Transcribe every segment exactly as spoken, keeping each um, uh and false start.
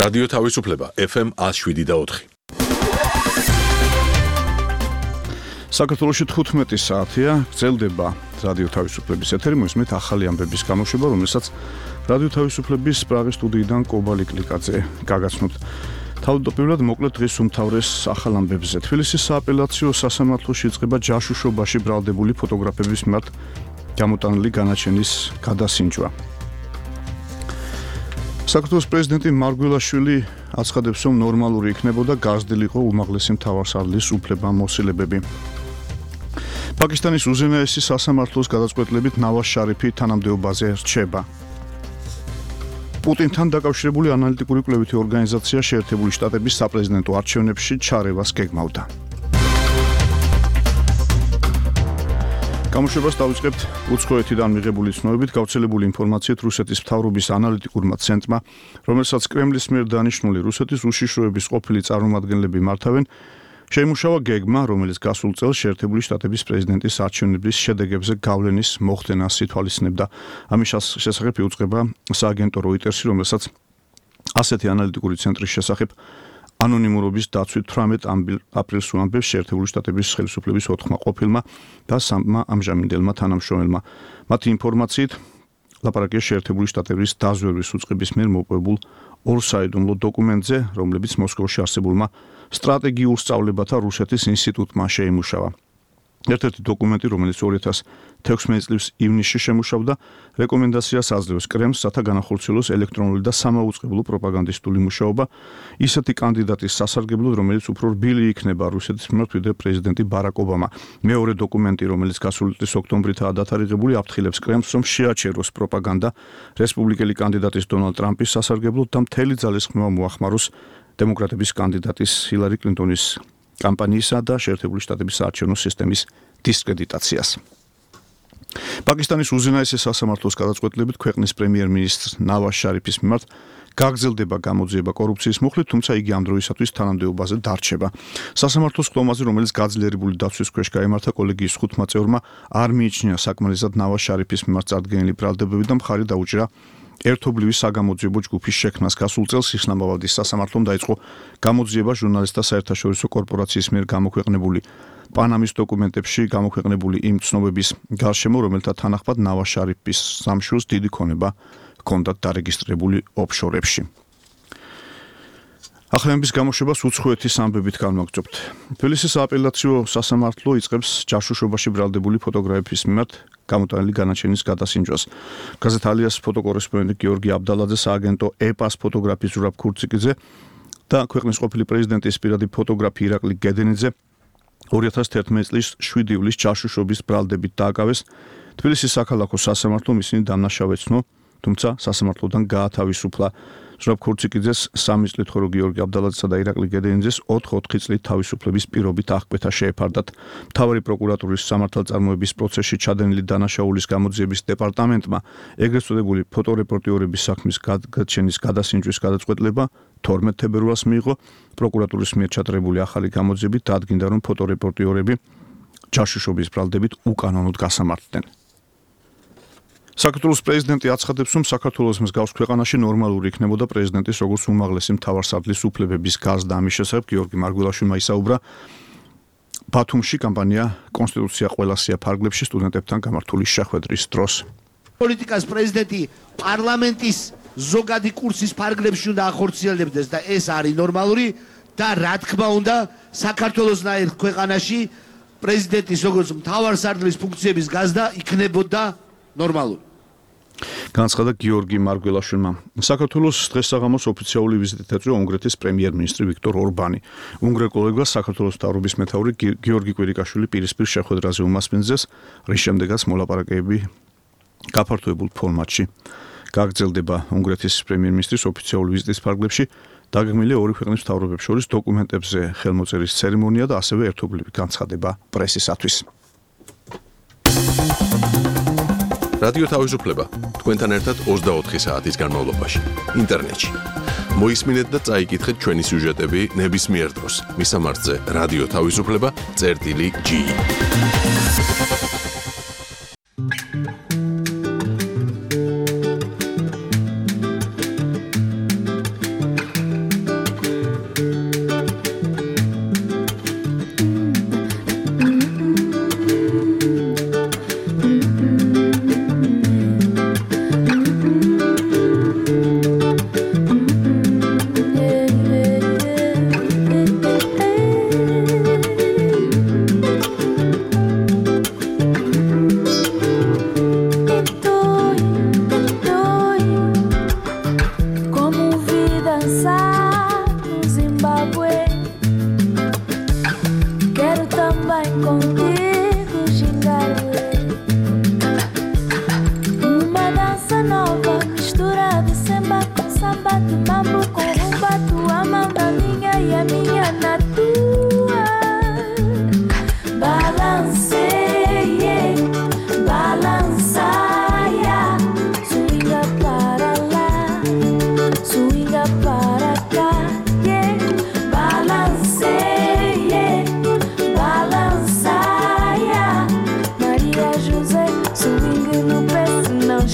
რადიო თავისუფლება ეფ ემ one oh seven და four. საქართველოში თხუთმეტი საათია, გრძელდება რადიო თავისუფლების ეთერი, მოისმენთ ახალი ამბების გამოშვება, რომელსაც რადიო თავისუფლების პრაღის სტუდიიდან კობალი კლიკაძე გაგაცნობთ. თავდაპირველად მოკლედ დღის უმთავრეს ახალ ამბებზე. თბილისის სააპელაციო სასამართლოში იწყება ჯაშუშობაში ბრალდებული ფოტოგრაფების მიმართ გამოტანილი განაჩენის გადასინჯვა. საქართველოს პრეზიდენტი მარგველაშვილი აცხადებს, რომ ნორმალური იქნებოდა გაზრდილიყო უმაღლესი მთავარსარდლის უფლებამოსილებები. პაკისტანის უზენაესი სასამართლოს გადაწყვეტილებით ნავაზ შარიფი თანამდებობაზე რჩება. პუტინთან დაკავშირებული ანალიტიკური კვლევითი ორგანიზაცია შეერთებული შტატების საპრეზიდენტო არჩევნებში ჩარევას გეგმავდა. გამოშვებას დავიწყებთ უცხოეთიდან მიღებული ცნობებით, გავრცელებული ინფორმაციით რუსეთის მთავრობის ანალიტიკურმა ცენტრმა, რომელსაც კრემლის მიერ დანიშნული რუსეთის უშიშროების ყოფილი წარმომადგენლები მართავენ, შეიმუშავა გეგმა, რომელიც გასულ წელს შეერთებული შტატების პრეზიდენტის არჩევნების შედეგებზე გავლენის მოხდენას ითვალისწინებდა. ამის შესახებ იუწყება სააგენტო როიტერსი, რომელსაც ასეთი ანალიტიკური ცენტრის შესახებ ანონიმურობის დაცვით თვრამეტ აპრილს უამბებს შეერთებული შტატების ხელისუფლების ოთხმა ყოფილმა და სამმა ამჟამინდელმა თანამშრომელმა. მათი ინფორმაციით ლაპარაკია შეერთებული შტატების დაზვერვის უწყების მიერ მოპოვებულ ორსაიდუმლო დოკუმენტზე, რომლებიც მოსკოვში არსებულმა სტრატეგიულ სწავლებათა რუსეთის ინსტიტუტმა შეიმუშავა. ერთ-ერთი დოკუმენტი, რომელიც two thousand sixteen წლის ივნისში შემუშავდა, რეკომენდაციას აძლევს კრემლს, რათა განახორციელოს ელექტრონული და სამაუწყებლო პროპაგანდისტული მუშაობა ისეთი კანდიდატის სასარგებლოდ, რომელიც უფრო რბილი იქნება რუსეთის მიმართ, ვიდრე პრეზიდენტი ბარაკ ობამა. მეორე დოკუმენტი, რომელიც გასული წლის ოქტომბრითაა დათარიღებული, აფრთხილებს კრემლს, რომ შეაჩეროს პროპაგანდა რესპუბლიკელი კანდიდატის დონალდ ტრამპის სასარგებლოდ და მთელი ძალისხმევა მოახმაროს დემოკრატების კანდიდატის ჰილარი კლინტონის კამპანიისა და შეერთებული შტატების საარჩევნო სისტემის დისკრედიტაციას. პაკისტანის უზენაესი სასამართლოს გადაწყვეტილებით ქვეყნის პრემიერ-მინისტრ ნავაზ შარიფის მიმართ გაგრძელდება გამოძიება კორუფციის მუხლით, თუმცა იგი ამ დროისათვის თანამდებობაზე დარჩება. სასამართლოს ხდომაზე, რომელიც გაძლიერებული დაცვის ქვეშ გაემართა, კოლეგიის ხუთმა წევრმა არ მიიჩნია საკმარისად ნავაზ შარიფის მიმართ წარდგენილი ბრალდებები და მხარი დაუჭირა ერთობლივი საგამოძიებო ჯგუფის შექმნას. გასულ წელს ისლამაბადის სასამართლომ დაიწყო გამოძიება ჟურნალისტთა საერთაშორისო კორპორაციის მიერ გამოქვეყნებული პანამის დოკუმენტებში გამოქვეყნებული იმ ცნობების გარშემო, რომელთა თანახმად ნავაზ შარიფის სამშვილს დიდი ქონება ჰქონდათ დარეგისტრირებული ოფშორებში. ახალების გამოშვებას უცხოეთის ამბებით განვაგრძობთ. თბილისის სააპელაციო სასამართლო იწყებს ჯაშუშობაში ბრალდებული ფოტოგრაფების მიმართ გამოტანილი განაჩენის გადასინჯვას. გაზეთ ალიას ფოტოკორესპონდენტი გიორგი აბდალაძე, სააგენტო ეპას ფოტოგრაფი ზურაბ ქურციკიძე და ქვეყნის ყოფილი პრეზიდენტის პირადი ფოტოგრაფი ირაკლი გედენიძე two thousand eleven წლის seven ივლისს ჯაშუშობის ბრალდებით დააკავეს. თბილისის საქალაქო სასამართლომ ისინი დამნაშავე ეცნო, თუმცა სასამართლოდან გაათავისუფლა. ზურაბ ქურციკიძეს სამი წლით ხო გიორგი აბდალაძესა და ირაკლი გედენიძეს ოთხ-ოთხი წლით თავისუფლების პირობით აღკვეთა შეეფარდათ. მთავარი პროკურატურის სამართალწარმოების პროცესში ჩადენილი დანაშაულის გამოძიების დეპარტამენტმა ეგრეთ წოდებული ფოტორეპორტიორების საქმის გადაჩენის გადასინჯვის გადაწყვეტილება თორმეტ თებერვალს მიიღო. პროკურატურის მიერ ჩატარებული ახალი გამოძიებით დადგინდა, რომ ფოტორეპორტიორები ჯაშუშობის ბრალდებით უკანონოდ გასამართლდნენ. საქართველოს პრეზიდენტი აცხადებს, რომ საქართველოს მსგავს ქვეყანაში ნორმალური იქნებოდა პრეზიდენტის როგორც უმაღლესი მთავარსარდლის უფლებების გაზრდა. ამის შესახებ გიორგი მარგველაშვილმა ისაუბრა ბათუმში კამპანია კონსტიტუცია ყველასია ფარგლებში სტუდენტებთან გამართული შეხვედრის დროს. პოლიტიკას პრეზიდენტი პარლამენტის ზოგადი კურსის ფარგლებში უნდა ახორციელებდეს და ეს არის ნორმალური და რა თქმა უნდა საქართველოსნაირ ქვეყანაში პრეზიდენტის როგორც მთავარსარდლის ფუნქციების გაზრდა იქნებოდა ნორმალური. განაცხადა გიორგი მარგველაშვილმა. საქართველოს დღესაღამოს ოფიციალური ვიზიტით ეწვია უნგრეთის პრემიერ-მინისტრი ვიქტორ ორბანი. უნგრელ კოლეგას საქართველოს მთავრობის მეთაური გიორგი კვირიკაშვილი პირისპირ შეხვედრაზე უმასპინძეს, რის შემდეგაც მოლაპარაკებები გაფართოებულ ფორმატში გაგრძელდება. უნგრეთის პრემიერ-მინისტრის ოფიციალური ვიზიტის ფარგლებში დაგეგმილია ორი ქვეყნის მთავრობებს შორის დოკუმენტებზე ხელმოწერის ცერემონია და ასევე ერთობლივი განცხადება პრესისათვის. რადიო თავისუფლება თქვენთან ერთად ოცდაოთხი საათის განმავლობაში ინტერნეტში. მოისმინეთ და წაიკითხეთ ჩვენი სიუჟეტები ნებისმიერ დროს. მისამართზე რადიო თავისუფლება წერტილი ჯი.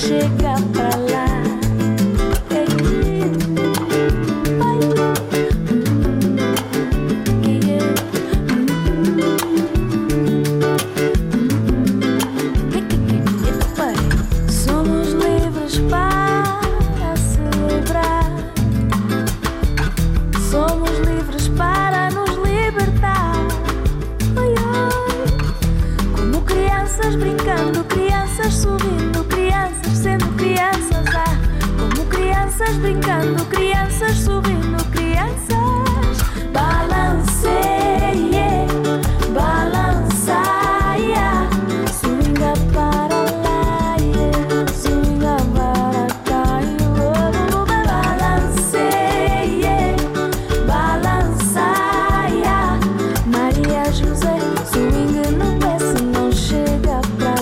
chega pra lá. Brincando, crianças sorrindo, crianças sendo crianças, ah, como crianças brincando, crianças sorrindo, crianças. Balanceia, balançaia, swinga para lá, swinga para cá, balanceia, balançaia, Maria José, swinga no pé se não chega.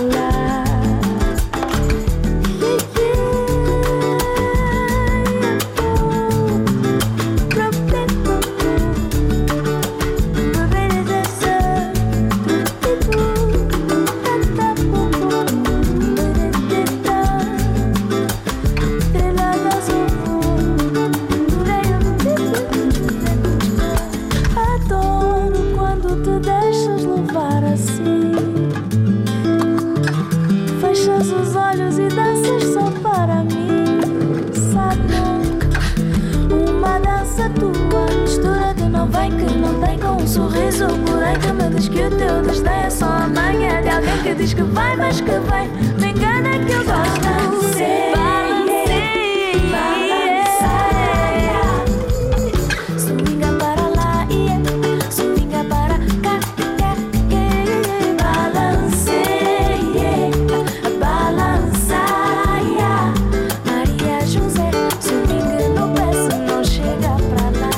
Que o teu desdém é só a manha de alguém que diz que vai, mas que vem. Me engana que eu gosto de ser. Balanceia, swinga para lá, swinga para cá, balanceia, balançaia, Maria José, swinga no pé se não chega pra lá.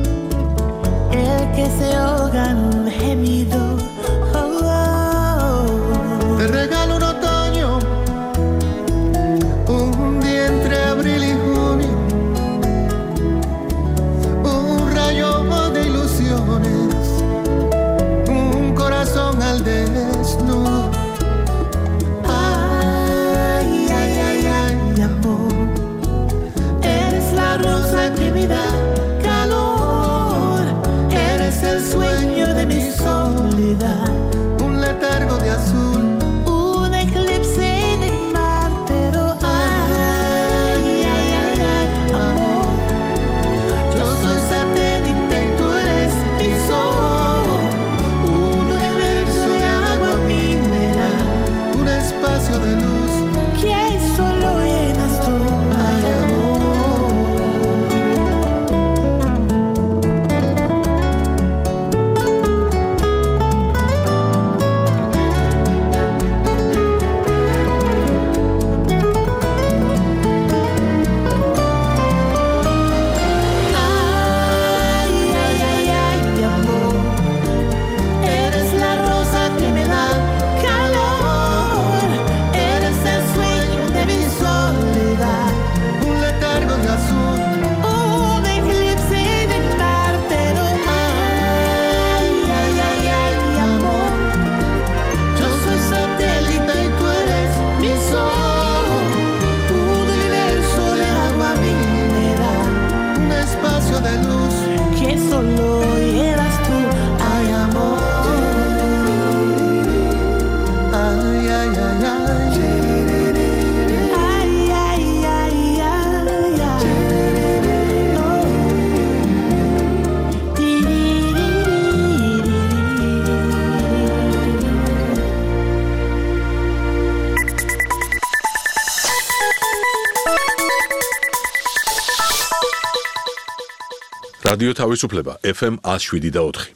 que se ahogan un gemido. Oh, oh, რადიო თავისუფლება ეფ ემ one oh seven და four.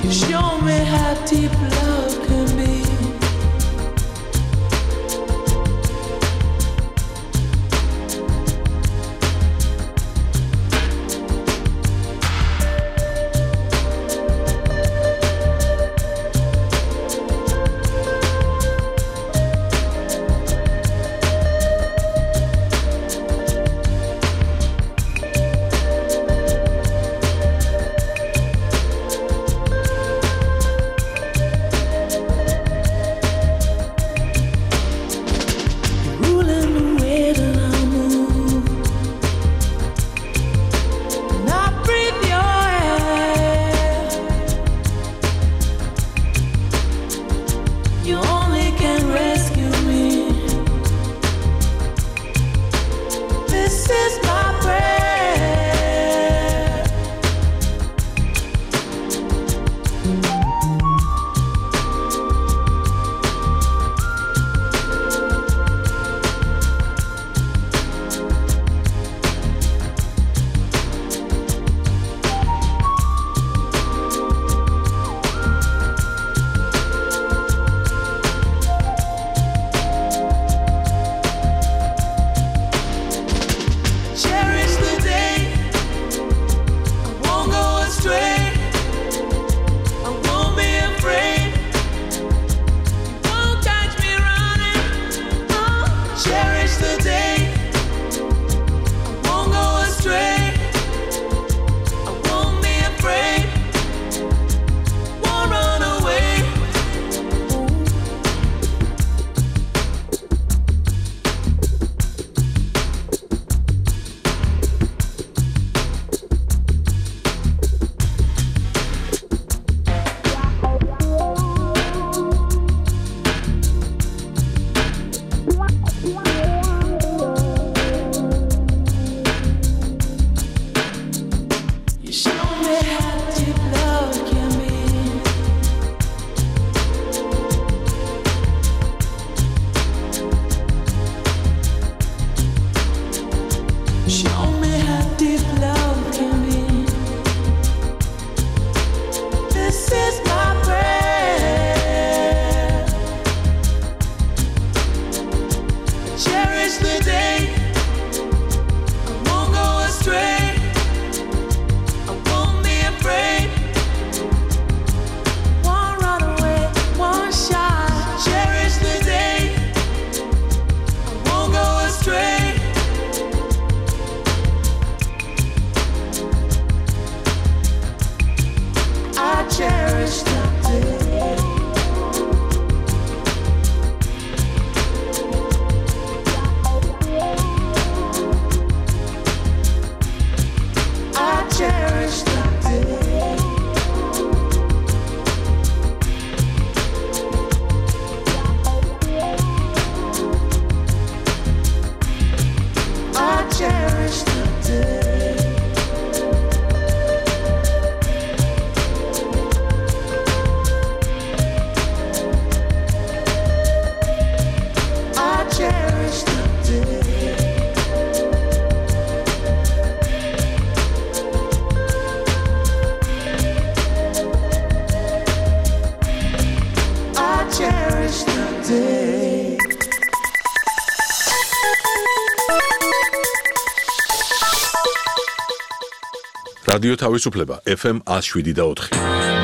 რადიო თავისუფლება ეფ ემ one oh seven და four.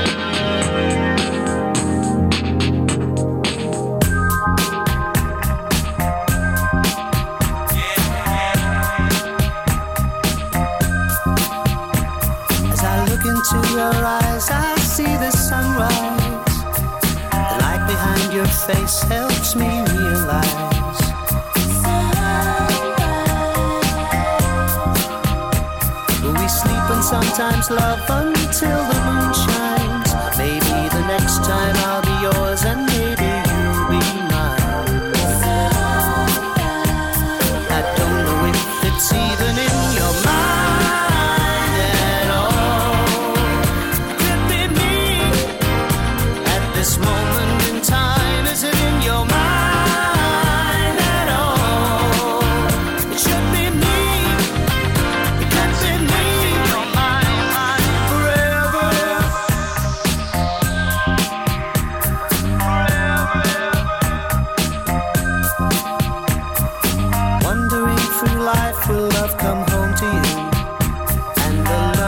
As I look into your eyes, I see the sunrise. The light behind your face helps me realize sometimes love until the moon shines. Maybe the next time I'll be yours and maybe you'll be mine. I don't know if it's even in your mind at all. It could be me at this moment in time. Is it in your mind at all? It should be me. It can't be me.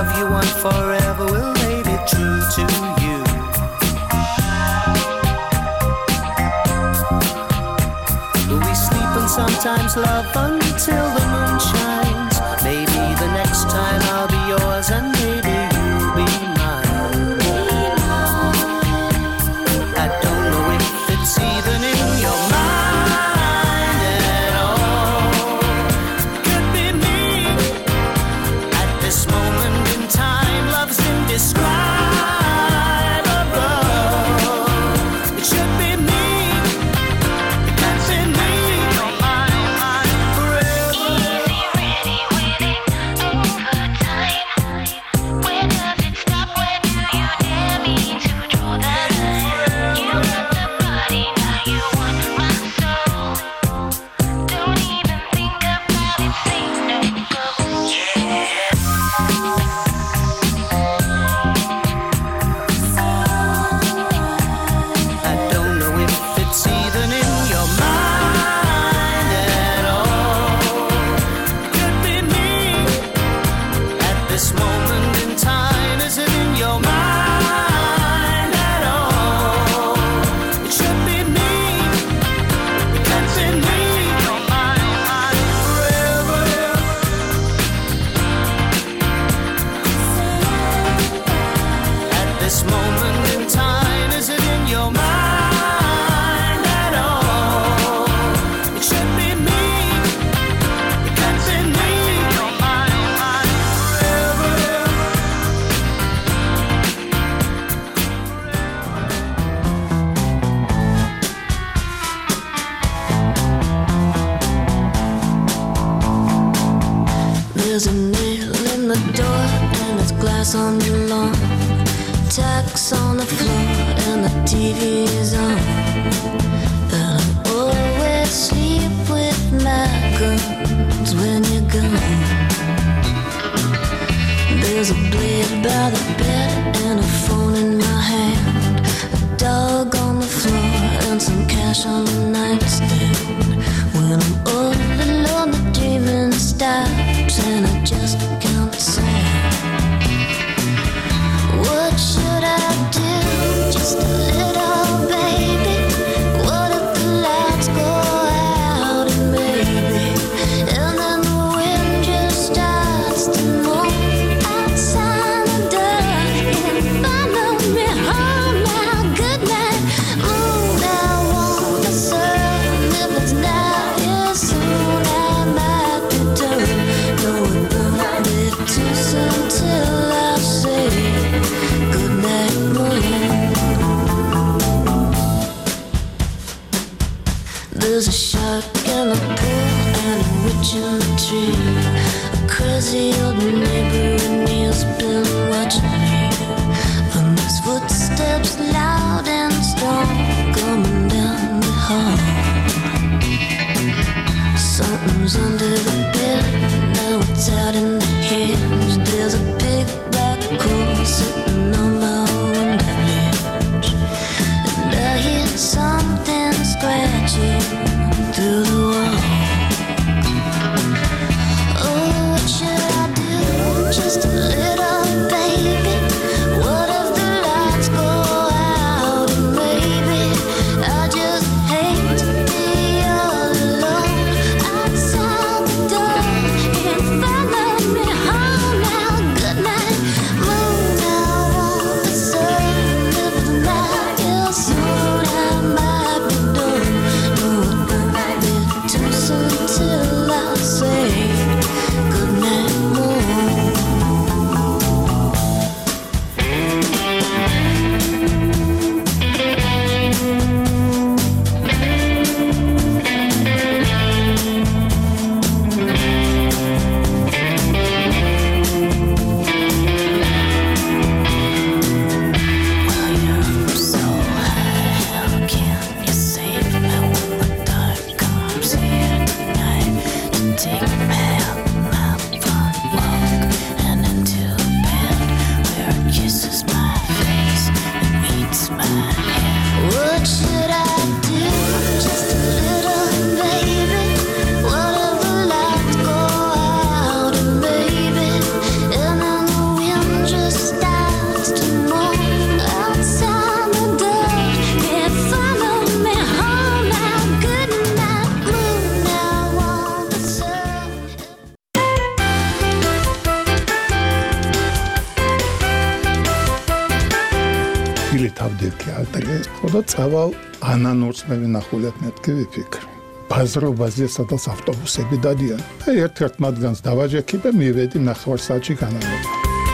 love you and forever will they be true to you. We sleep and sometimes love until the moon shines. Maybe the next time I'll be yours and maybe you'll be mine. I don't know if it's even in your mind at all. Could be me. At this moment in time, love's indescribable. It should be me. It can't be me. You're mine, mine forever. Easy, ready, winning over time. Where does it stop? Where do you dare me to draw the line? You got the body, now you want my soul. Don't even think about it, say no go. I don't know if it's even in your mind at all. Could be me. At this moment in time, is it in your mind at all? It should be me. It can't be me. You're mine, mine forever. At this moment in time, is it in your mind at all? It should be me. It can't be me. You're mine, mine forever. There's a nail in the door and there's glass on the lawn. Tacks on the floor and the T V is on. And I always sleep with my guns when you're gone. There's a blade by the bed and a phone in my hand. A dog on the floor and some cash on the nightstand. When I'm all alone, the dreaming stops and I just can't say. What should I do? Just a little baby. What if the lights go out and maybe, and then the wind just starts to move outside the door and follow me home now. Good night, moon. I want the sun. If it's not here soon, I might return. ყოფილი თავდირქი ადრეს ხოდა წავალ ანანურსმევი ნახულებ მეთქი ვიფიქრე ბაზრობაზე სადაც ავტობუსები დადიან და ერთ-ერთ მათგანს დავაჯექი და მივედი ნახევარ საათში განავრება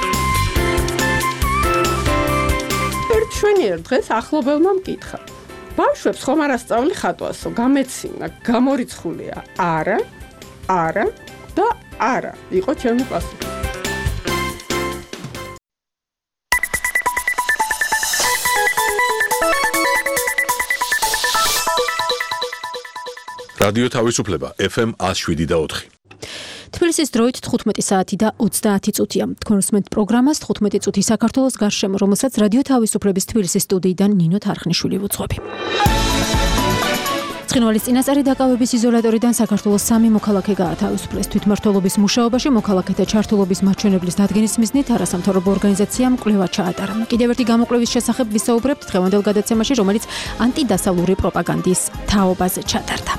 ერთ შვენიერ დღეს ახლობელმა მკითხა ბავშვებს ხომ არ ასწავლი ხატვასო გამეცინა გამორიცხულია არა არა და არა იყო ჩემი პასუხი რადიო თავისუფლება ეფ ემ one oh seven და four. თბილისის დროით თხუთმეტი საათი და ოცდაათი წუთია. თქვენ უსმენთ პროგრამას თხუთმეტი წუთი საქართველოს გარშემო, რომელსაც რადიო თავისუფლების თბილისის სტუდიიდან ნინო თარხნიშვილი ვუძღვები. ცხინვალის წინასწარი დაკავების იზოლატორიდან საქართველოს სამი მოქალაქე გაათავისუფლეს. თვითმმართველობის მუშაობაში მოქალაქეთა ჩართულობის მაჩვენებლის დადგენის მიზნით არასამთავრობო ორგანიზაციამ კვლევა ჩაატარა. კიდევ ერთი გამოკვლევის შესახებ ვისაუბრებთ დღევანდელ გადაცემაში, რომელიც ანტიდასავლური პროპაგანდის თაობაზე ჩატარდა.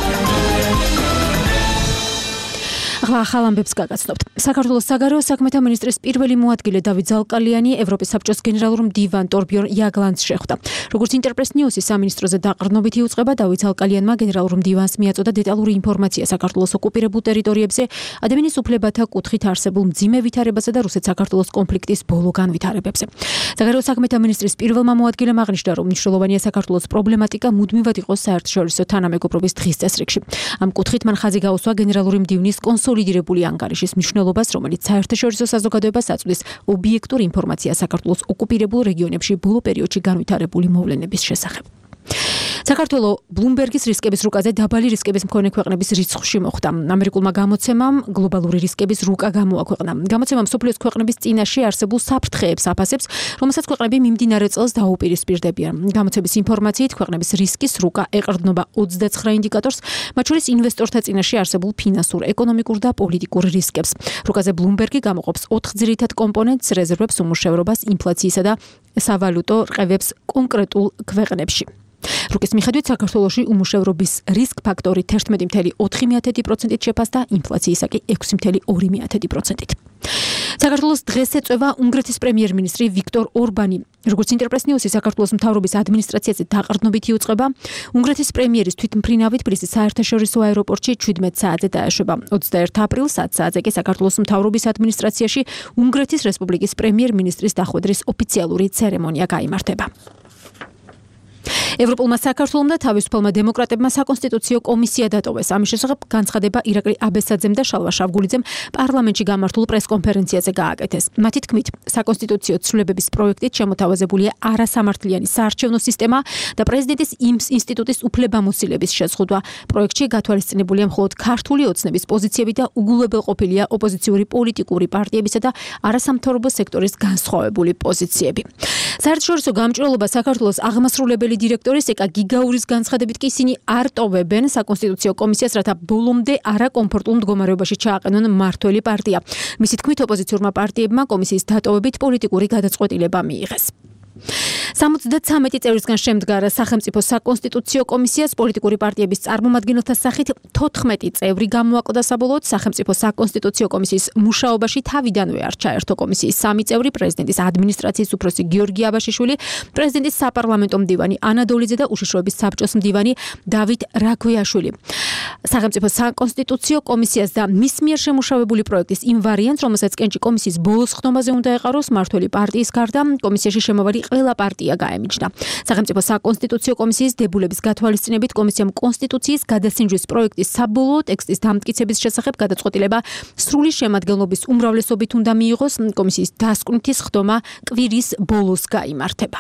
ახლა ახალ ამბებს გაგაცნობთ. საქართველოს საგარეო საქმეთა მინისტრის პირველი მოადგილე დავით ზალკალიანი ევროპის საბჭოს გენერალურ მდივან ტორბიორ იაგლანდს შეხვდა. როგორც ინტერპრეს ნიუსის სამინისტროზე დაყრდნობითი უწყება დავით ზალკალიანმა გენერალურ მდივანს მიაწოდა დეტალური ინფორმაცია საქართველოს ოკუპირებულ ტერიტორიებზე, ადამიანის უფლებათა კუთხით არსებულ მძიმე ვითარებასა და რუსეთ-საქართველოს კონფლიქტის ბოლო განვითარებებზე. საგარეო საქმეთა მინისტრის პირველმა მოადგილემ აღნიშნა, რომ მნიშვნელოვანია საქართველოს პრობლემატიკა მუდმივად იყოს საერთაშორისო თანამეგობრობის დღის წესრიგში. ამ კუთხით მან ხაზი გაუსვა გენერალური მდივნის კონსოლიდირებული ანგარიშის მნიშვნელობას, რომელიც საერთაშორისო საზოგადოებას აწვდის ობიექტურ ინფორმაციას საქართველოს ოკუპირებულ რეგიონებში ბოლო პერიოდში განვითარებული მოვლენების შესახებ. საქართველოს ბლუმბერგის რისკების რუკაზე დაბალი რისკების მქონე ქვეყნების რიცხვში მოხვდა. ამერიკულმა გამოცემამ გლობალური რისკების რუკა გამოაქვეყნა. გამოცემამ მსოფლიოს ქვეყნების წინაშე არსებულ საფრთხეებს აფასებს, რომელსაც ქვეყნები მიმდინარე წელს დაუპირისპირდებიან. გამოცემის ინფორმაციით ქვეყნების რისკის რუკა ეყრდნობა ოცდაცხრა ინდიკატორს, მათ შორის ინვესტორთა წინაშე არსებულ ფინანსურ, ეკონომიკურ და პოლიტიკურ რისკებს. რუკაზე ბლუმბერგი გამოყოფს ოთხ ძირითად კომპონენტს: რეზერვებს, უმუშევრობას, ინფლაციისა და სავალუტო რყევებს კონკრეტულ ქვეყნებში. რუკის მიხედვით საქართველოში უმუშევრობის რისკ ფაქტორი ერთმეტი კoma ოთხი პროცენტით შეფასდა, ინფლაციისა კი ექვსი კoma ორი პროცენტით. საქართველოს დღეს ეწევა უნგრეთის პრემიერ-მინისტრი ვიქტორ ორბანი. როგორც ინტერპრეს ნიუსი საქართველოს მთავრობის ადმინისტრაციაზე დაყრდნობითი უწყება, უნგრეთის პრემიერის თვითმფრინავი თბილისის საერთაშორისო აეროპორტში შვიდმეტ საათზე დაეშვება. ოცდაერთი აპრილს ათ საათზე კი საქართველოს მთავრობის ადმინისტრაციაში უნგრეთის რესპუბლიკის პრემიერ-მინისტრის დახვედრის ოფიციალური ცერემონია გაიმართება. ევროპულმა საქართველომ და თავისუფალმა დემოკრატებმა საკონსტიტუციო კომისია დატოვეს. ამის შესახებ განცხადება ირაკლი აბესაძემ და შალვა შავგულიძემ პარლამენტში გამართულ პრესკონფერენციაზე გააკეთეს. მათი თქმით, საკონსტიტუციო ცვლილებების პროექტით შემოთავაზებულია არასამართლიანი საარჩევნო სისტემა და პრეზიდენტის ინსტიტუტის უფლებამოსილების შეზღუდვა. პროექტში გათვალისწინებულია მხოლოდ ქართული ოცნების პოზიციები და უგულებელყოფილია ოპოზიციური პოლიტიკური პარტიებისა და არასამთავრობო სექტორის განსხვავებული პოზიციები. საერთაშორისო გამჭვირვალობა საქართველოს აღმასრულებელი დირექტორის ეკა გიგაურის განცხადებით კი ისინი არ ტოვებენ საკონსტიტუციო კომისიას, რათა ბოლომდე არაკომფორტულ მდგომარეობაში ჩააყენონ მმართველი პარტია. მისი თქმით, ოპოზიციურმა პარტიებმა კომისიის დატოვებით პოლიტიკური გადაწყვეტილება მიიღეს. სამოცდათვრამეტი წევრისგან შემდგარ სახელმწიფო საკონსტიტუციო კომისიას პოლიტიკური პარტიების წარმომადგენელთა სახით თოთხმეტი წევრი გამოაკლდა. საბოლოოდ სახელმწიფო საკონსტიტუციო კომისიის მუშაობაში თავიდანვე არ ჩაერთო კომისიის სამი წევრი: პრეზიდენტის ადმინისტრაციის უფროსი გიორგი აბაშიშვილი, პრეზიდენტის საპარლამენტო მდივანი ანა დოლიძე და უშიშროების საბჭოს მდივანი დავით რაქვიაშვილი. სახელმწიფო საკონსტიტუციო კომისიას და მის მიერ შემუშავებული პროექტის იმ ვარიანტს, რომელსაც კენჭი კომისიის ბოლოს ხდომაზე უნდა ეყაროს, მმართველი პარტიის გარდა კომისიაში შემავალი ყველა პარტია გაემიჯნა. სახელმწიფო საკონსტიტუციო კომისიის დებულების გათვალისწინებით კომისიამ კონსტიტუციის გადასინჯვის პროექტის საბოლოო ტექსტის დამტკიცების შესახებ გადაწყვეტილება სრული შემადგენლობის უმრავლესობით უნდა მიიღოს. კომისიის დასკვნითი ხდომა კვირის ბოლოს გაიმართება.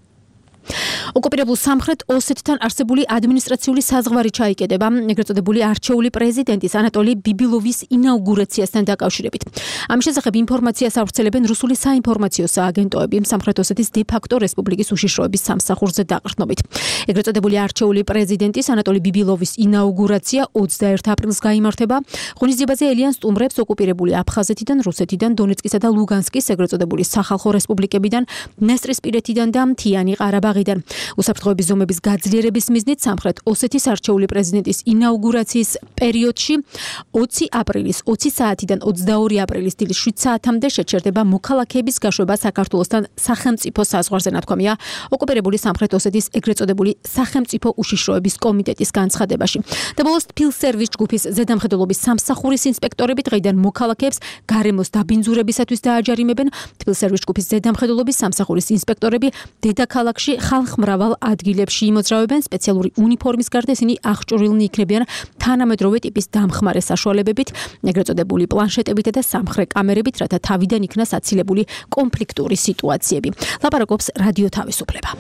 ოკუპირებულ სამხრეთ ოსეთთან არსებული ადმინისტრაციული საზღვარი ჩაიკეტება ეგრეთ წოდებული არჩეული პრეზიდენტის ანატოლი ბიბილოვის ინაუგურაციასთან დაკავშირებით. ამის შესახებ ინფორმაციას ავრცელებენ რუსული საინფორმაციო სააგენტოები სამხრეთ ოსეთის დე-ფაქტო რესპუბლიკის უშიშროების სამსახურზე დაყრდნობით. ეგრეთ წოდებული არჩეული პრეზიდენტის ანატოლი ბიბილოვის ინაუგურაცია ოცდაერთი აპრილს გაიმართება. ღონისძიებაზე ელიან სტუმრებს ოკუპირებული აფხაზეთიდან, რუსეთიდან, დონეცკისა და ლუგანსკის ეგრეთ წოდებული სახალხო რესპუბლიკებიდან, დნესტრისპირეთიდან და მთიანი ყარაბაღი დღიდან. უსაფრთხოების ზომების გაძლიერების მიზნით სამხრეთ ოსეთის არჩეული პრეზიდენტის ინაუგურაციის პერიოდში ოცი აპრილის ოცი საათიდან ოცდაორი აპრილის დილის შვიდ საათამდე შეჩერდება მოქალაქეების გაშვება საქართველოსთან სახელმწიფო საზღვარზე, ნათქვამია ოკუპირებული სამხრეთ ოსეთის ეგრეთ წოდებული სახელმწიფო უშიშროების კომიტეტის განცხადებაში. და ბოლოს ფილსერვის ჯგუფის ზედამხედველობის სამსახურის ინსპექტორები დღეიდან მოქალაქეებს გარემოს დაბინძურებისათვის დააჯარიმებენ. ფილსერვის ჯგუფის ზედამხედველობის სამსახურის ინსპექტორები დედაქალაქში ხალხმრავალ ადგილებში იმოძრავებენ. სპეციალური უნიფორმის გარდა ისინი აღჭურვილნი იქნებიან თანამედროვე ტიპის დამხმარე საშუალებებით, ეგრეთ წოდებული პლანშეტებით და სამხრე კამერებით, რათა თავიდან იქნას აცილებული კონფლიქტური სიტუაციები. ლაპარაკობს რადიო თავისუფლება.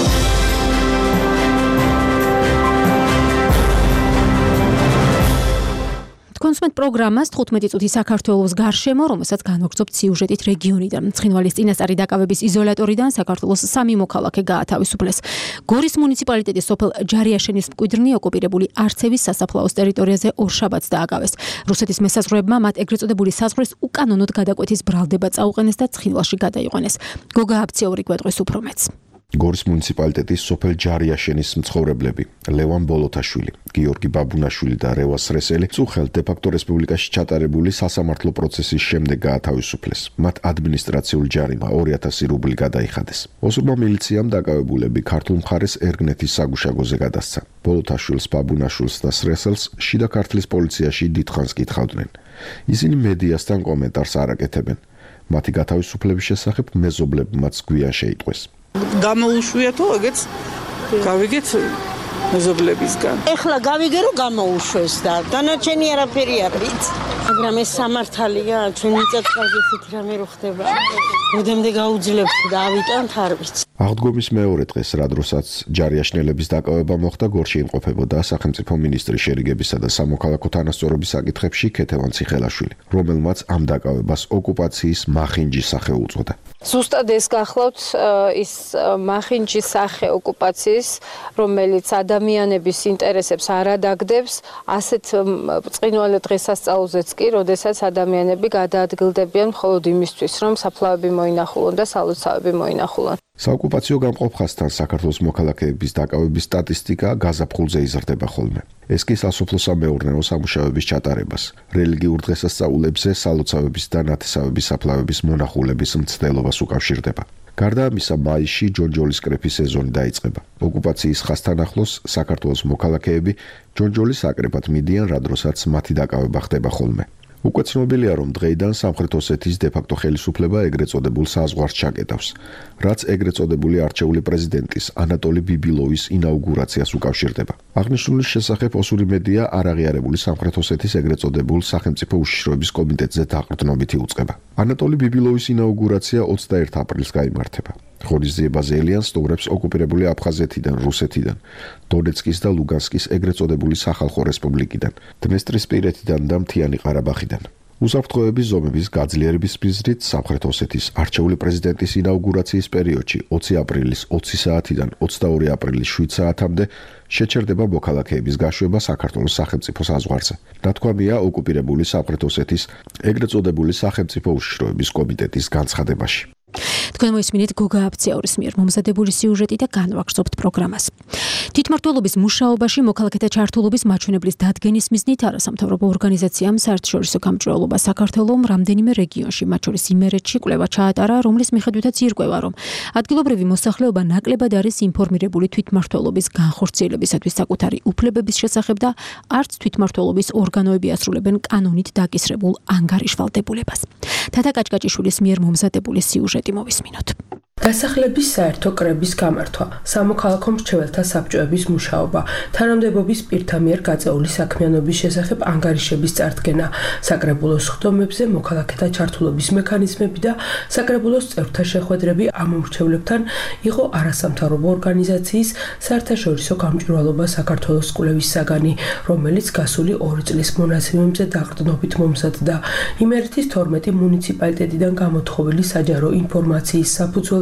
კონსუმენტ პროგრამას თხუთმეტი წუთი საქართველოს გარშემო, რომელსაც განვაგრძობთ სიუჟეტით რეგიონიდან. ცხინვალის წინასწარი დაკავების იზოლატორიდან საქართველოს სამი მოქალაქე გაათავისუფლეს. გორის მუნიციპალიტეტის სოფელ ჯარიაშენის მკვიდრნი ოკუპირებული არცევის სასაფლაოს ტერიტორიაზე ორშაბათს დააკავეს. რუსეთის მესაზღვრეებმა მათ ეგრეთ წოდებული საზღვრის უკანონოდ გადაკვეთის ბრალდება წაუყენეს და ცხინვალში გადაიყვანეს. გოგა აბციური გვეტყვის უფრო მეც. გორის მუნიციპალიტეტის სოფელ ჯარიაშენის მცხოვრებლები ლევან ბოლოთაშვილი, გიორგი ბაბუნაშვილი და რევას რესელი წუხელთ დე-ფაქტო რესპუბლიკაში ჩატარებული სასამართლო პროცესის შემდეგ გაათავისუფლეს. მათ ადმინისტრაციული ჯარიმა ორი ათასი რუბლი გადაიხადეს. ოსურმა მილიციამ დაკავებულები ქართულ მხარეს ერგნეთის საგუშაგოზე გადასცა. ბოლოთაშვილს, ბაბუნაშვილს და სრესელს შიდა ქართლის პოლიციაში დიდხანს კითხავდნენ. ისინი მედიასთან კომენტარს არ აკეთებენ. მათი გათავისუფლების შესახებ მეზობლებმაც გვიან შეიტყვეს. გამოუშვიათო, ეგეც გავიგეთ მეზობლებისგან. ეხლა გავიგე რომ გამოუშვეს და დანარჩენი არაფერი არ ვიცი. მაგრამ ეს სამართალია, ჩვენ მიწათყავს ისეთი რამე რო ხდება. როდემდე გაუძლებთ და ავიტანთ არ ვიცი. აღდგომის მეორე დღეს, რა დროსაც ჯარიაშნელების დაკავება მოხდა, გორში იმყოფებოდა სახელმწიფო მინისტრი შერიგებისა და სამოქალაქო თანასწორობის საკითხებში ქეთევან ციხელაშვილი, რომელმაც ამ დაკავებას ოკუპაციის მახინჯის სახე უწოდა. ზუსტად ეს გახლავთ ის მახინჯის სახე ოკუპაციის, რომელიც ადამიანების ინტერესებს არ ადაგდებს, ასეთ ბრწყინვალე დღესასწაულზეც კი, როდესაც ადამიანები გადაადგილდებიან მხოლოდ იმისთვის, რომ საფლავები მოინახულონ და სალოცავები მოინახულონ. საოკუპაციო გამყოფხასთან საქართველოს მოქალაქეების დაკავების სტატისტიკა გაზაფხულზე იზრდება ხოლმე. ეს კი სასოფლო-სამეურნეო სამუშაოების ჩატარებას, რელიგიურ დღესასწაულებზე სალოცავების და ნათესავების საფლავების მონახულების მცდელობას უკავშირდება. გარდა ამისა, მაისში ჯონჯოლის კრეფის სეზონი დაიწყება. ოკუპაციის ხასთან ახლოს საქართველოს მოქალაქეები ჯონჯოლის აკრეფად მიდიან, რა დროსაც მათი დაკავება ხდება ხოლმე. უკვე ცნობილია, რომ დღეიდან სამხრეთ ოსეთის დე-ფაქტო ხელისუფლება ეგრეთ წოდებულ საზღვარს ჩაკეტავს, რაც ეგრეთ წოდებული არჩეული პრეზიდენტის ანატოლი ბიბილოვის ინაუგურაციას უკავშირდება. აღნიშნულის შესახებ ოსური მედია არაღიარებული სამხრეთ ოსეთის ეგრეთ წოდებულ სახელმწიფო უშიშროების კომიტეტზე დაყრდნობით იუწყება. ანატოლი ბიბილოვის ინაუგურაცია ოცდაერთი აპრილს გაიმართება. ღონისძიება ბაზელიან სტუმრებს ოკუპირებული აფხაზეთიდან, რუსეთიდან, დონეცკის და ლუგანსკის ეგრეთ წოდებული სახალხო რესპუბლიკიდან, დნესტრისპირეთიდან და მთიანი ყარაბაღიდან. უსაფრთხოების ზომების გაძლიერების მიზნით სამხრეთ ოსეთის არჩეული პრეზიდენტის ინაუგურაციის პერიოდში ოცი აპრილის ოცი საათიდან ოცდაორი აპრილის შვიდ საათამდე შეჩერდება მოქალაქეების გაშვება საქართველოს სახელმწიფო საზღვარზე. ნათქვამია ოკუპირებული სამხრეთ ოსეთის ეგრეთ წოდებული სახელმწიფო უშიშროების კომიტეტის განცხადებაში. თქვენ მოისმინეთ გოგა აბციაურის მიერ მომზადებული სიუჟეტი და განვაგრძობთ პროგრამას. თვითმმართველობის მუშაობაში მოქალაქეთა ჩართულობის მაჩვენებლის დადგენის მიზნით არასამთავრობო ორგანიზაციამ საერთაშორისო გამჭვირვალობა საქართველოს რამდენიმე რეგიონში, მათ შორის იმერეთში კვლევა ჩაატარა, რომლის მიხედვითაც ირკვევა, რომ ადგილობრივი მოსახლეობა ნაკლებად არის ინფორმირებული თვითმმართველობის განხორციელებისათვის საკუთარი უფლებების შესახებ და არც თვითმმართველობის ორგანოები ასრულებენ კანონით დაკისრებულ ანგარიშვალდებულებას. თათა კაჭკაჭიშვილის მიერ მომზადებული სიუჟეტი მოვისმინოთ. დასახლების საერთო კრების გამართვა, სამოქალაქო მრჩეველთა საბჭოების მუშაობა, თანამდებობის პირთა მიერ გაწეული საქმიანობის შესახებ ანგარიშების წარდგენა, საკრებულოს ხდომებზე მოქალაქეთა ჩართულობის მექანიზმები და საკრებულოს წევრთა შეხვედრები ამ მრჩევლებთან იყო არასამთავრობო ორგანიზაციის საერთაშორისო გამჭვირვალობა საქართველოს კვლევის საგანი, რომელიც გასული ორი წლის მონაცემებზე დაყრდნობით მომზადდა. იმერეთის თორმეტი მუნიციპალიტეტიდან გამოთხოვილი საჯარო ინფორმაციის საფუძველზე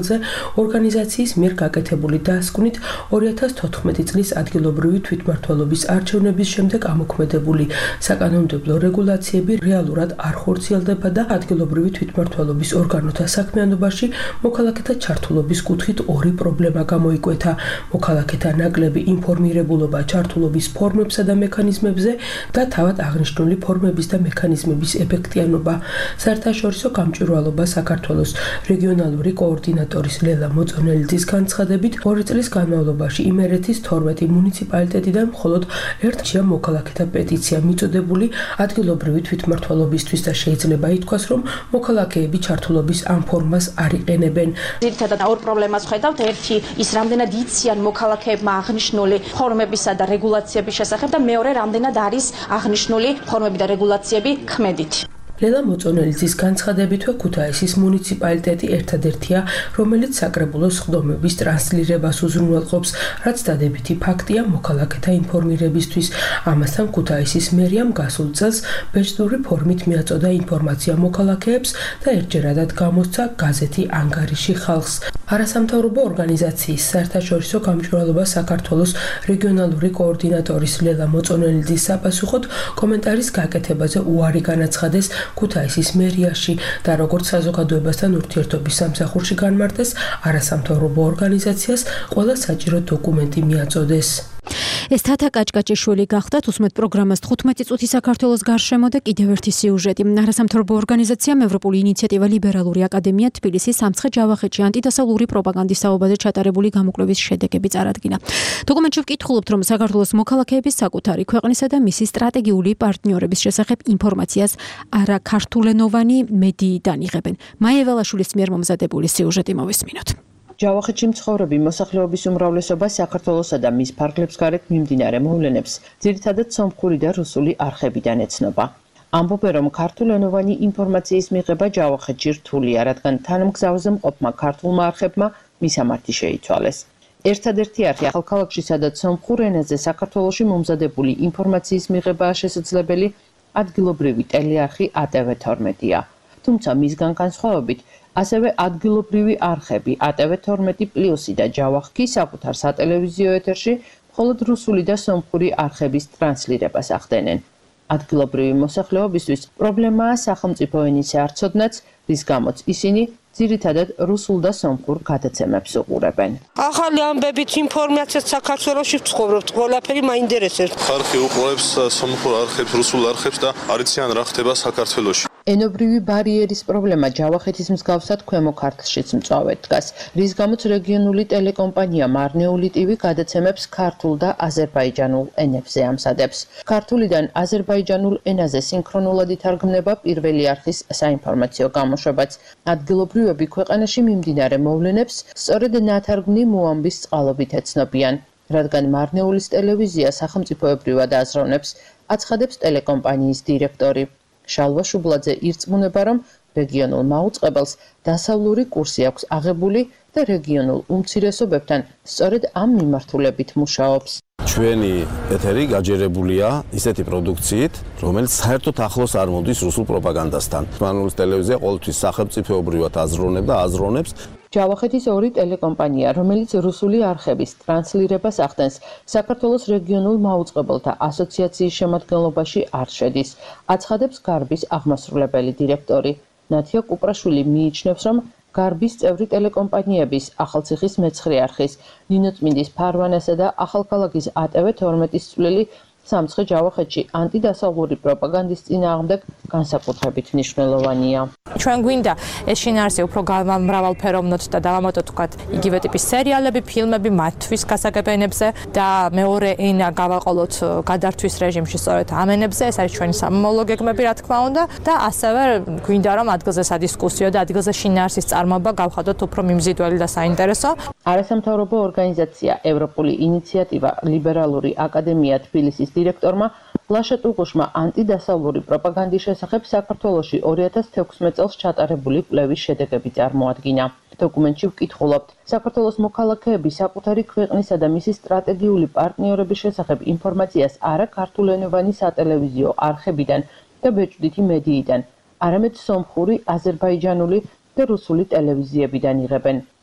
ადგილზე ორგანიზაციის მიერ გაკეთებული დასკვნით ორი ათას თოთხმეტი წლის ადგილობრივი თვითმმართველობის არჩევნების შემდეგ ამოქმედებული საკანონმდებლო რეგულაციები რეალურად არ ხორციელდება და ადგილობრივი თვითმმართველობის ორგანოთა საქმიანობაში მოქალაქეთა ჩართულობის კუთხით ორი პრობლემა გამოიკვეთა: მოქალაქეთა ნაკლები ინფორმირებულობა ჩართულობის ფორმებსა და მექანიზმებზე და თავად აღნიშნული ფორმების და მექანიზმების ეფექტიანობა. საერთაშორისო გამჭვირვალობა საქართველოს რეგიონალური კოორდინატორის ლელა მოწონელიძის განცხადებით, ორი წლის განმავლობაში იმერეთის თორმეტი მუნიციპალიტეტიდან მხოლოდ ერთია მოქალაქეთა პეტიცია მიწოდებული ადგილობრივი თვითმმართველობისთვის და შეიძლება ითქვას, რომ მოქალაქეები ჩართულობის ამ ფორმას არ იყენებენ. ძირითადად ორ პრობლემას ხედავთ. ერთი ის რამდენად იციან მოქალაქეებმა აღნიშნული ფორმებისა და რეგულაციების შესახებ და მეორე რამდენად არის აღნიშნული ფორმები და რეგულაციები ქმედით. ლელა მოწონელიძის განცხადებითვე ქუთაისის მუნიციპალიტეტი ერთადერთია, რომელიც საკრებულოს სხდომების ტრანსლირებას უზრუნველყოფს, რაც დადებითი ფაქტია მოქალაქეთა ინფორმირებისთვის. ამასთან ქუთაისის მერიამ გასულ წელს ბეჭდური ფორმით მიაწოდა ინფორმაცია მოქალაქეებს და ერთჯერადად გამოსცა გაზეთი ანგარიში ხალხს. არასამთავრობო ორგანიზაციის საერთაშორისო გამჭვირვალობა საქართველოს რეგიონალური კოორდინატორის ლელა მოწონელიძის საპასუხოდ კომენტარის გაკეთებაზე უარი განაცხადეს ქუთაისის მერიაში და როგორც საზოგადოებასთან ურთიერთობის სამსახურში განმარტეს, არასამთავრობო ორგანიზაციას ყველა საჭირო დოკუმენტი მიაწოდეს. ეს თათა კაჭკაჭიშვილი გახდათ უსმეთ პროგრამას თხუთმეტი წუთი საქართველოს გარშემო და კიდევ ერთი სიუჟეტი. არასამთავრობო ორგანიზაციამ ევროპული ინიციატივა ლიბერალური აკადემია თბილისის სამცხე-ჯავახეთში ანტიდასავლური პროპაგანდის საუბაზე ჩატარებული გამოკვლევის შედეგები წარადგინა. დოკუმენტში ვკითხულობთ, რომ საქართველოს მოქალაქეების საკუთარი ქვეყნისა და მისი სტრატეგიული პარტნიორების შესახებ ინფორმაციას არაქართულენოვანი მედიიდან იღებენ. მაია ველაშვილის მიერ მომზადებული სიუჟეტი მოვისმინოთ. ჯავახეთში მცხოვრები მოსახლეობის უმრავლესობა საქართველოსა და მის ფარგლებს გარეთ მიმდინარე მოვლენებს ძირითადად სომხური და რუსული არხებიდან ეცნობა. ამბობენ, რომ ქართულენოვანი ინფორმაციის მიღება ჯავახეთში რთულია, რადგან თანამგზავრზე მყოფმა ქართულმა არხებმა მისამართი შეიცვალეს. ერთადერთი არხი ახალქალაქში, სადაც სომხურ ენაზე საქართველოში მომზადებული ინფორმაციის მიღებაა შესაძლებელი, ადგილობრივი ტელეარხი ა ტე ვე თორმეტია. თუმცა მისგან განსხვავებით, ასევე ადგილობრივი არხები ა ტე ვე თორმეტი პლუსი და ჯავახი საკუთარ სატელევიზიო ეთერში მხოლოდ რუსული და სომხური არხების ტრანსლირებას ახდენენ. ადგილობრივი მოსახლეობისთვის პრობლემაა სახელმწიფო ენის არცოდნაც, რის გამოც ისინი ძირითადად რუსულ და სომხურ გადაცემებს უყურებენ. ახალი ამბებით ინფორმაციას საქართველოში ვცხოვრობთ, ყველაფერი მაინტერესებს. ხალხი უყურებს სომხურ არხებს, რუსულ არხებს და არ იციან რა ხდება საქართველოში. ენობრივი ბარიერის პრობლემა ჯავახეთის მსგავსად ქვემო ქართლშიც მწვავედ დგას, რის გამოც რეგიონული ტელეკომპანია მარნეული ტივი გადაცემებს ქართულ და აზერბაიჯანულ ენებზე ამზადებს. ქართულიდან აზერბაიჯანულ ენაზე სინქრონულად ითარგმნება პირველი არხის საინფორმაციო გამოშვებაც. ადგილობრივები ქვეყანაში მიმდინარე მოვლენებს სწორედ ნათარგმნი მოამბის წყალობით ეცნობიან, რადგან მარნეულის ტელევიზია სახელმწიფოებრივად აზროვნებს, აცხადებს ტელეკომპანიის დირექტორი. შალვა შუბლაძე ირწმუნება, რომ რეგიონულ მაუწყებელს დასავლური კურსი აქვს აღებული და რეგიონულ უმცირესობებთან სწორედ ამ მიმართულებით მუშაობს. ჩვენი ეთერი გაჯერებულია ისეთი პროდუქციით, რომელიც საერთოდ ახლოს არ მოდის რუსულ პროპაგანდასთან. მარნეულის ტელევიზია ყოველთვის სახელმწიფოებრივად აზროვნებს და აზროვნებს. ჯავახეთის ორი ტელეკომპანია, რომელიც რუსული არხების ტრანსლირებას ახდენს, საქართველოს რეგიონულ მაუწყებელთა ასოციაციის შემადგენლობაში არ შედის, აცხადებს გარბის აღმასრულებელი დირექტორი. ნათია კუპრაშვილი მიიჩნევს, რომ გარბის წევრი ტელეკომპანიების ახალციხის მეცხრე არხის, ნინოწმინდის ფარვანასა და ახალქალაქის ა ტე ვე თორმეტის წვლილი სამცხე-ჯავახეთში ანტიდასავლური პროპაგანდის წინააღმდეგ განსაკუთრებით მნიშვნელოვანია. ჩვენ გვინდა ეს შინაარსი უფრო მრავალფეროვნოთ და დავამატოთ ვთქვათ იგივე ტიპის სერიალები, ფილმები მათთვის გასაგებ ენებზე და მეორე ენა გავაყოლოთ გადართვის რეჟიმში სწორედ ამ ენებზე, ეს არის ჩვენი სამომავლო გეგმები რა თქმა უნდა და ასევე გვინდა რომ ადგილზე სადისკუსიო და ადგილზე შინაარსის წარმოება გავხადოთ უფრო მიმზიდველი და საინტერესო. არასამთავრობო ორგანიზაცია ევროპული ინიციატივა ლიბერალური აკადემია თბილისის დირექტორმა ლაშა ტუღუშმა ანტიდასავლური პროპაგანდის შესახებ საქართველოში ორი ათას თექვსმეტ წელს ჩატარებული კვლევის შედეგები წარმოადგინა. დოკუმენტში ვკითხულობთ, საქართველოს მოქალაქეები საკუთარი ქვეყნისა და მისი სტრატეგიული პარტნიორების შესახებ ინფორმაციას არა ქართულენოვანი სატელევიზიო არხებიდან და ბეჭდვითი მედიიდან, არამედ სომხური, აზერბაიჯანული და რუსული ტელევიზიებიდან იღებენ.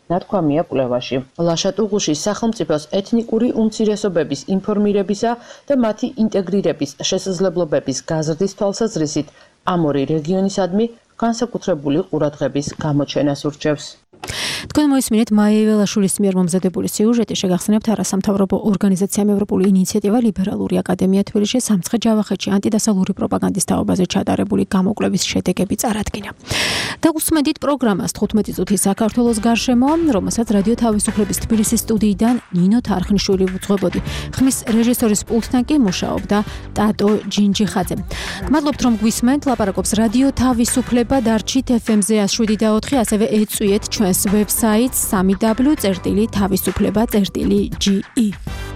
ნათქვამია კვლევაში. ლაშატუღუში სახელმწიფოს ეთნიკური უმცირესობების ინფორმირებისა და მათი ინტეგრირების შესაძლებლობების გაზრდის თვალსაზრისით ამ ორი რეგიონისადმი განსაკუთრებული ყურადღების გამოჩენას ურჩევს. თქვენ მოისმინეთ მაია იველაშვილის მიერ მომზადებული სიუჟეტი, შეგახსენებთ არასამთავრობო ორგანიზაციამ ევროპული ინიციატივა ლიბერალური აკადემია თბილისში სამცხე ჯავახეთში ანტიდასავლური პროპაგანდის თაობაზე ჩატარებული გამოკვლევის შედეგები წარადგინა. და უსმენთ პროგრამას თხუთმეტი წუთი საქართველოს გარშემო, რომელსაც რადიო თავისუფლების თბილისის სტუდიიდან ნინო თარხნიშვილი უძღვებოდი. ხმის რეჟისორის პულტთან კი მუშაობდა ტატო ჯინჯიხაძე. გმადლობთ რომ გვისმენთ, ლაპარაკობს რადიო თავისუფლება დარჩით ეფ ემ-ზე εκατო შვიდი და ოთხი, ასევე ეწვიეთ ჩვენს ვებსაიტს სამი დაბლიუ წერტილი თავისუფლება წერტილი ჯი ი.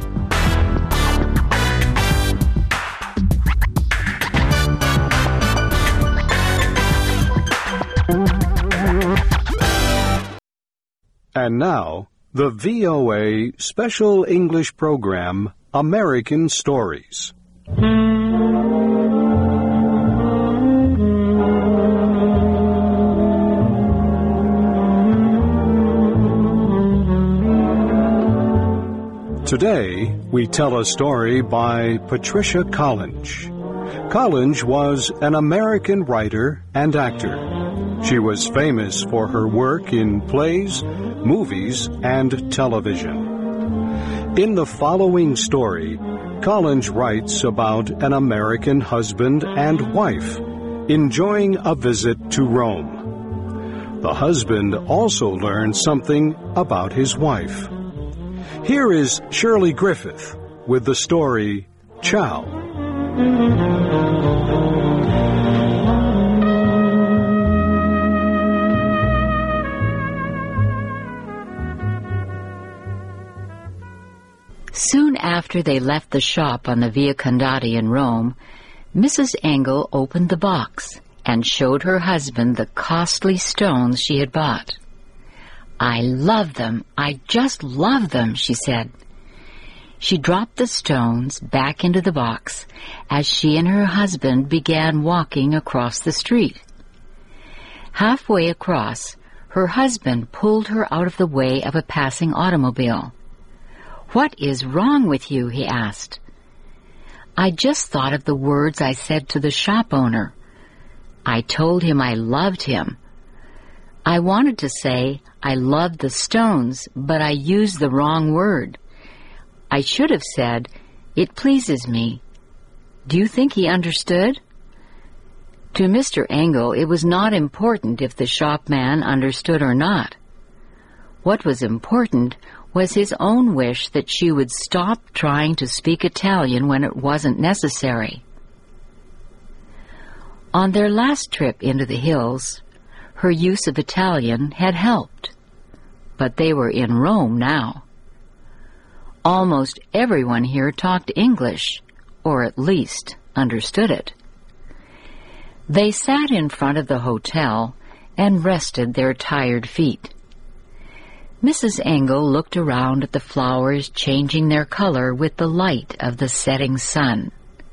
And now, the V O A special English program, American Stories. Today, we tell a story by Patricia Collinge. Collinge was an American writer and actor. She was famous for her work in plays, movies, and television. In the following story, Collinge writes about an American husband and wife enjoying a visit to Rome. The husband also learned something about his wife. Here is Shirley Griffith with the story Ciao. Soon after they left the shop on the Via Condati in Rome, Missus Engel opened the box and showed her husband the costly stones she had bought. "I love them. I just love them," she said. She dropped the stones back into the box as she and her husband began walking across the street. Halfway across, her husband pulled her out of the way of a passing automobile. "What is wrong with you?" he asked. "I just thought of the words I said to the shop owner. I told him I loved him. I wanted to say I loved the stones, but I used the wrong word. I should have said, 'It pleases me.' Do you think he understood?" To Mister Engel, it was not important if the shopman understood or not. What was important was his own wish that she would stop trying to speak Italian when it wasn't necessary. On their last trip into the hills, her use of Italian had helped, but they were in Rome now. Almost everyone here talked English, or at least understood it. They sat in front of the hotel and rested their tired feet. Missus Engel looked around at the flowers changing their color with the light of the setting sun.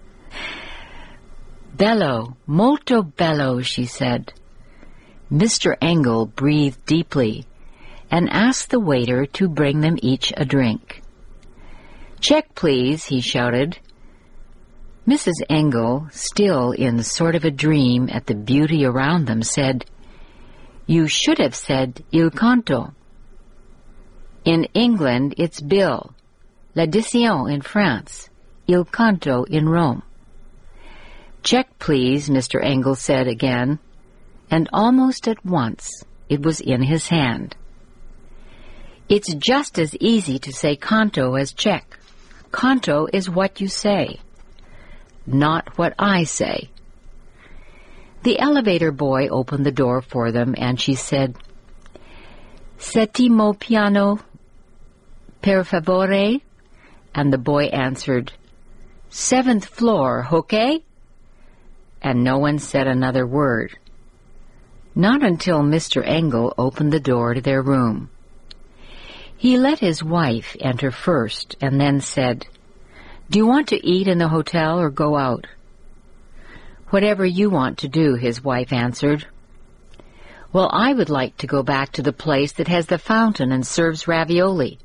"Bello, molto bello," she said. Mister Engel breathed deeply and asked the waiter to bring them each a drink. "Check, please," he shouted. Missus Engel, still in sort of a dream at the beauty around them, said, "You should have said il conto. In England, it's bill, l'addition in France, il conto in Rome." "Check, please," Mister Engel said again, and almost at once it was in his hand. "It's just as easy to say conto as check. Conto is what you say, not what I say." The elevator boy opened the door for them, and she said, "Settimo piano, per favore?" And the boy answered, "Seventh floor, okay?" And no one said another word. Not until Mister Engel opened the door to their room. He let his wife enter first and then said, "Do you want to eat in the hotel or go out?" "Whatever you want to do," his wife answered. Well, I would like to go back to the place that has the fountain and serves ravioli.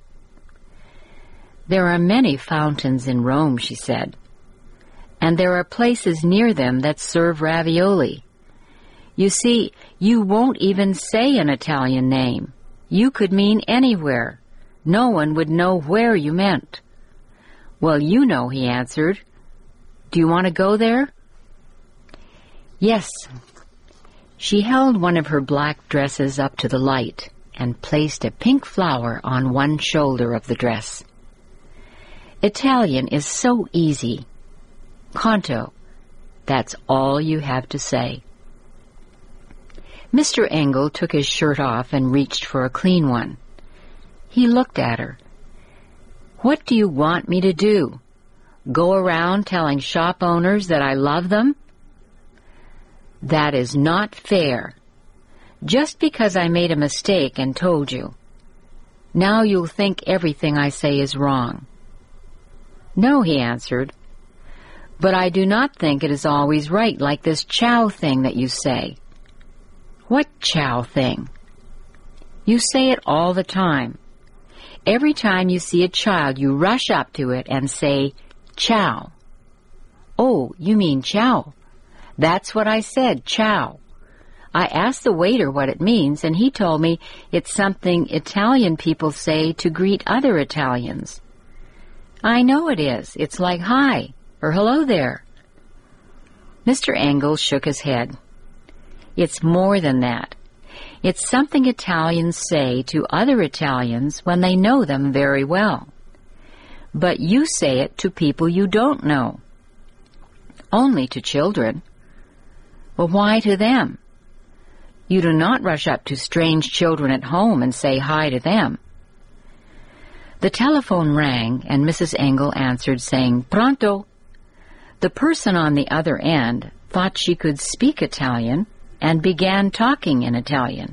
There are many fountains in Rome, she said, and there are places near them that serve ravioli. You see, you won't even say an Italian name. You could mean anywhere. No one would know where you meant. Well, you know, he answered. Do you want to go there? Yes. She held one of her black dresses up to the light and placed a pink flower on one shoulder of the dress. Italian is so easy. Canto. That's all you have to say. Mister Engel took his shirt off and reached for a clean one. He looked at her. What do you want me to do? Go around telling shop owners that I love them? That is not fair. Just because I made a mistake and told you. Now you'll think everything I say is wrong. No, he answered. But I do not think it is always right, like this chow thing that you say. What chow thing? You say it all the time. Every time you see a child, you rush up to it and say, chow. Oh, you mean chow. That's what I said, chow. I asked the waiter what it means, and he told me it's something Italian people say to greet other Italians. I know it is. It's like hi, or hello there. Mister Engel shook his head. It's more than that. It's something Italians say to other Italians when they know them very well. But you say it to people you don't know. Only to children. Well, why to them? You do not rush up to strange children at home and say hi to them. The telephone rang, and Missus Engel answered, saying, Pronto. The person on the other end thought she could speak Italian and began talking in Italian.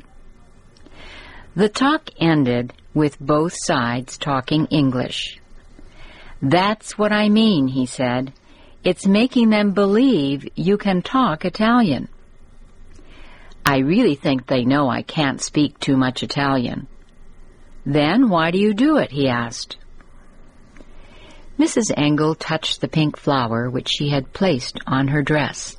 The talk ended with both sides talking English. That's what I mean, he said. It's making them believe you can talk Italian. I really think they know I can't speak too much Italian. Then why do you do it? He asked. Missus Engel touched the pink flower which she had placed on her dress.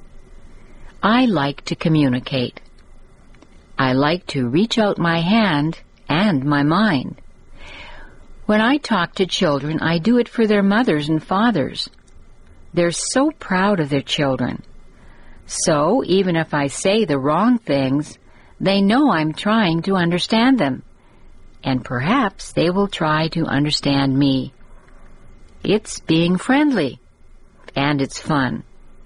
I like to communicate. I like to reach out my hand and my mind. When I talk to children, I do it for their mothers and fathers. They're so proud of their children. So, even if I say the wrong things, they know I'm trying to understand them. And perhaps they will try to understand me. It's being friendly, and it's fun.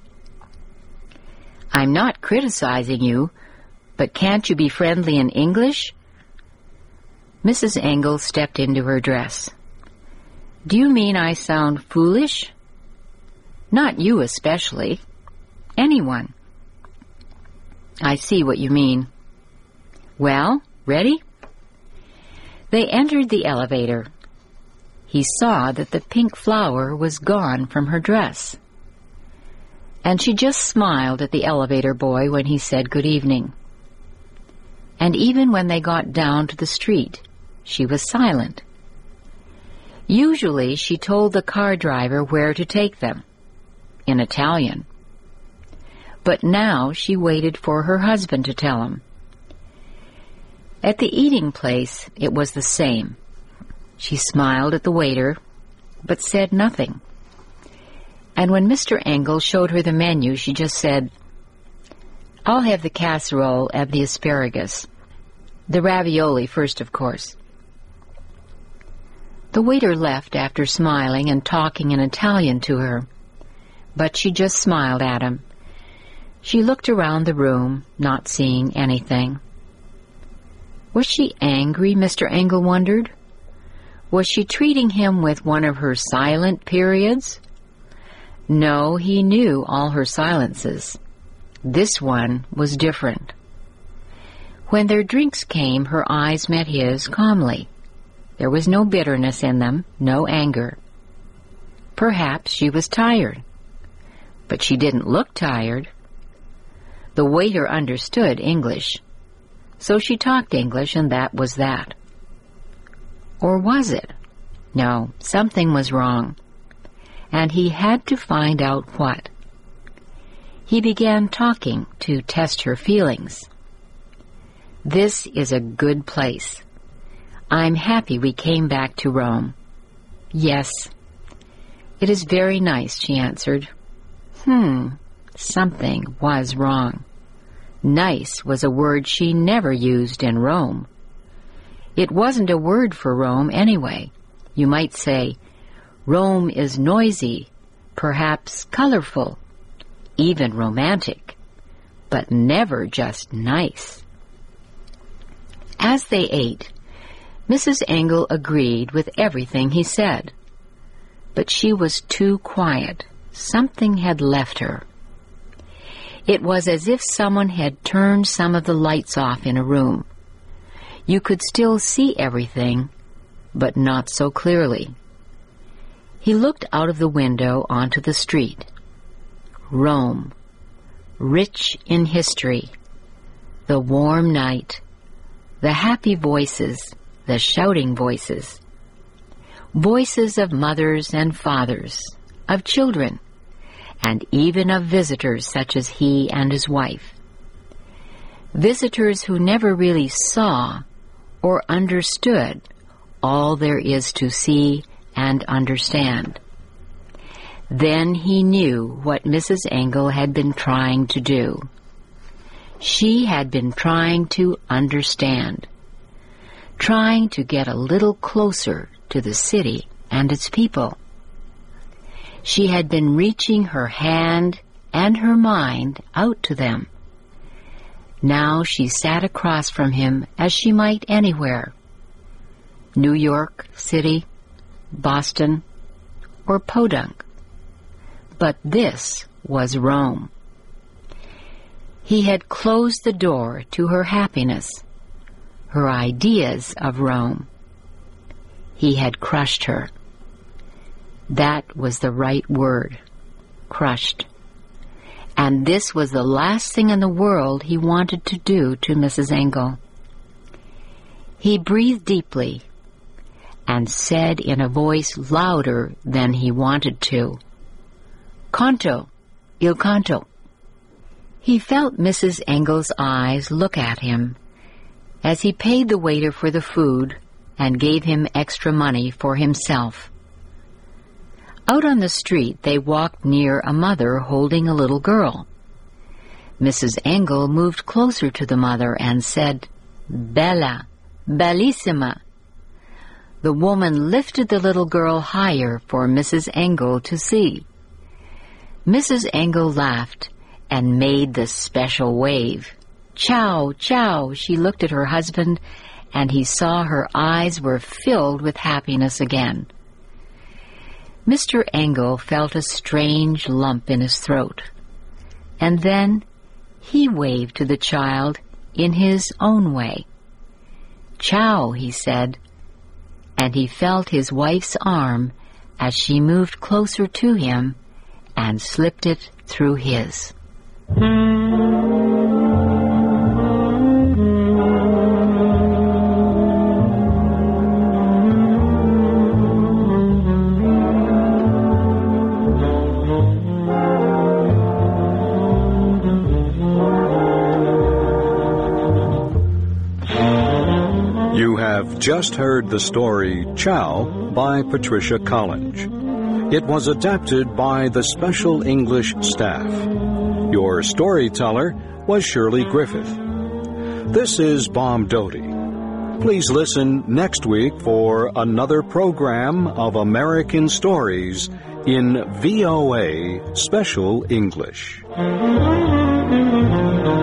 I'm not criticizing you, but can't you be friendly in English? Missus Engel stepped into her dress. Do you mean I sound foolish? Not you especially. Anyone. I see what you mean. Well, ready? They entered the elevator. He saw that the pink flower was gone from her dress. And she just smiled at the elevator boy when he said good evening. And even when they got down to the street, she was silent. Usually she told the car driver where to take them, in Italian. But now she waited for her husband to tell him. At the eating place, it was the same. She smiled at the waiter, but said nothing. And when Mister Engel showed her the menu, she just said, I'll have the casserole and the asparagus. The ravioli first, of course. The waiter left after smiling and talking in Italian to her, but she just smiled at him. She looked around the room, not seeing anything. Was she angry, Mister Engel wondered? Was she treating him with one of her silent periods? No, he knew all her silences. This one was different. When their drinks came, her eyes met his calmly. There was no bitterness in them, no anger. Perhaps she was tired, but she didn't look tired. The waiter understood English. So she talked English, and that was that. Or was it? No, something was wrong, and he had to find out what. He began talking to test her feelings. This is a good place. I'm happy we came back to Rome. Yes. It is very nice, she answered. Hmm, something was wrong. Nice was a word she never used in Rome. It wasn't a word for Rome anyway. You might say, Rome is noisy, perhaps colorful, even romantic, but never just nice. As they ate, Missus Engel agreed with everything he said, but she was too quiet. Something had left her. It was as if someone had turned some of the lights off in a room. You could still see everything, but not so clearly. He looked out of the window onto the street. Rome, rich in history, the warm night, the happy voices, the shouting voices, voices of mothers and fathers, of children, and even of visitors such as he and his wife. Visitors who never really saw or understood all there is to see and understand. Then he knew what Missus Engel had been trying to do. She had been trying to understand, trying to get a little closer to the city and its people. She had been reaching her hand and her mind out to them. Now she sat across from him as she might anywhere. New York City, Boston, or Podunk. But this was Rome. He had closed the door to her happiness, her ideas of Rome. He had crushed her. That was the right word, crushed. And this was the last thing in the world he wanted to do to Missus Engel. He breathed deeply and said in a voice louder than he wanted to, "Canto, il canto." He felt Missus Engel's eyes look at him as he paid the waiter for the food and gave him extra money for himself. Out on the street, they walked near a mother holding a little girl. Missus Engel moved closer to the mother and said, "Bella, bellissima." The woman lifted the little girl higher for Missus Engel to see. Missus Engel laughed and made the special wave. "Ciao, ciao," she looked at her husband, and he saw her eyes were filled with happiness again. Mister Engel felt a strange lump in his throat, and then he waved to the child in his own way. "Ciao," he said, and he felt his wife's arm as she moved closer to him and slipped it through his. You have just heard the story Ciao by Patricia Collins. It was adapted by the Special English staff. Your storyteller was Shirley Griffith. This is Bob Doty. Please listen next week for another program of American Stories in V O A Special English.